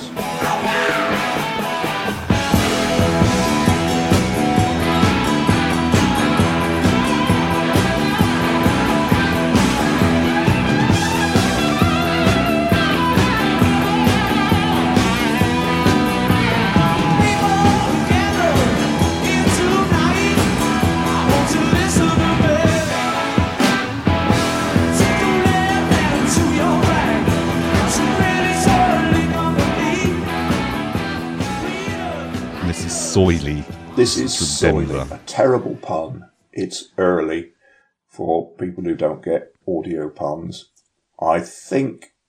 Soily. This is soily, a terrible pun. It's early for people who don't get audio puns. I think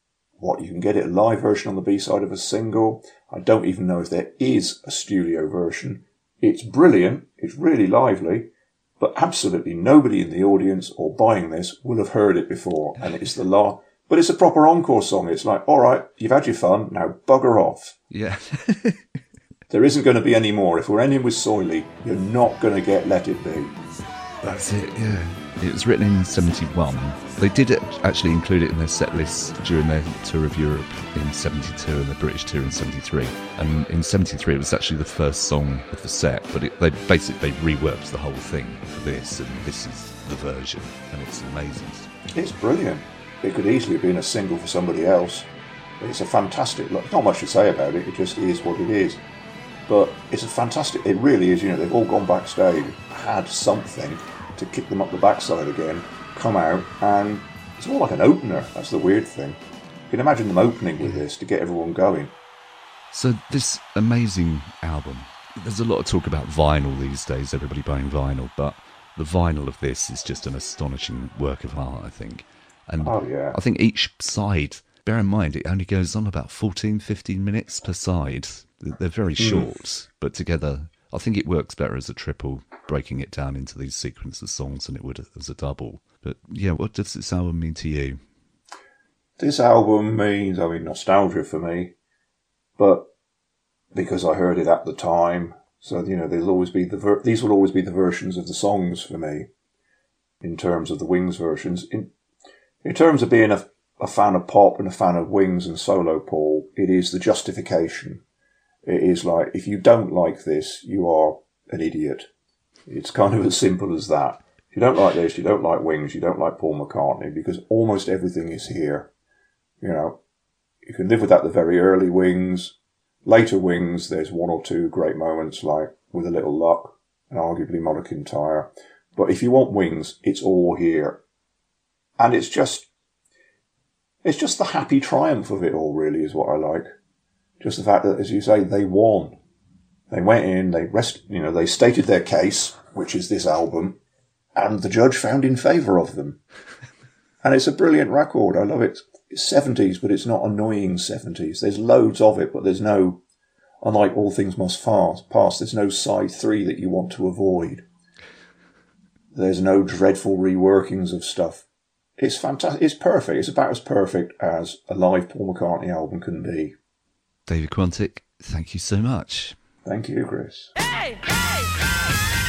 You can get it a live version on the B-side of a single. I don't even know if there is a studio version. It's brilliant. It's really lively. But absolutely nobody in the audience or buying this will have heard it before. And it's but it's a proper encore song. It's like, all right, you've had your fun. Now bugger off. Yeah. There isn't going to be any more. If we're ending with Soily, you're not going to get Let It Be. That's it, yeah. It was written in 71. They did actually include it in their set list during their tour of Europe in 72 and the British tour in 73. And in 73 it was actually the first song of the set, but they reworked the whole thing for this, and this is the version, and it's amazing. It's brilliant. It could easily have been a single for somebody else. It's a fantastic look. Not much to say about it, it just is what it is. But it's a fantastic, it really is, they've all gone backstage, had something to kick them up the backside again, come out, and it's more like an opener. That's the weird thing. You can imagine them opening with this to get everyone going. So this amazing album, there's a lot of talk about vinyl these days, everybody buying vinyl, but the vinyl of this is just an astonishing work of art, I think. And I think each side, bear in mind, it only goes on about 14, 15 minutes per side. They're very short, but together, I think it works better as a triple, breaking it down into these sequences of songs than it would as a double. But yeah, what does this album mean to you? This album means, nostalgia for me, but because I heard it at the time, so, there'll always be these will always be the versions of the songs for me, in terms of the Wings versions. In terms of being a fan of pop and a fan of Wings and Solo Paul, it is the justification. It is like, if you don't like this, you are an idiot. It's kind of as simple as that. If you don't like this, you don't like Wings, you don't like Paul McCartney, because almost everything is here. You can live without the very early Wings. Later Wings, there's one or two great moments, like With a Little Luck and arguably Mother Kintyre. But if you want Wings, it's all here. And it's just the happy triumph of it all, really, is what I like. Just the fact that, as you say, they won. They went in, they stated their case, which is this album, and the judge found in favour of them. And it's a brilliant record. I love it. It's 70s, but it's not annoying 70s. There's loads of it, but there's no, unlike All Things Must Pass, there's no side 3 that you want to avoid. There's no dreadful reworkings of stuff. It's fantastic. It's perfect. It's about as perfect as a live Paul McCartney album can be. David Quantick, thank you so much. Thank you, Chris. Hey, hey, hey.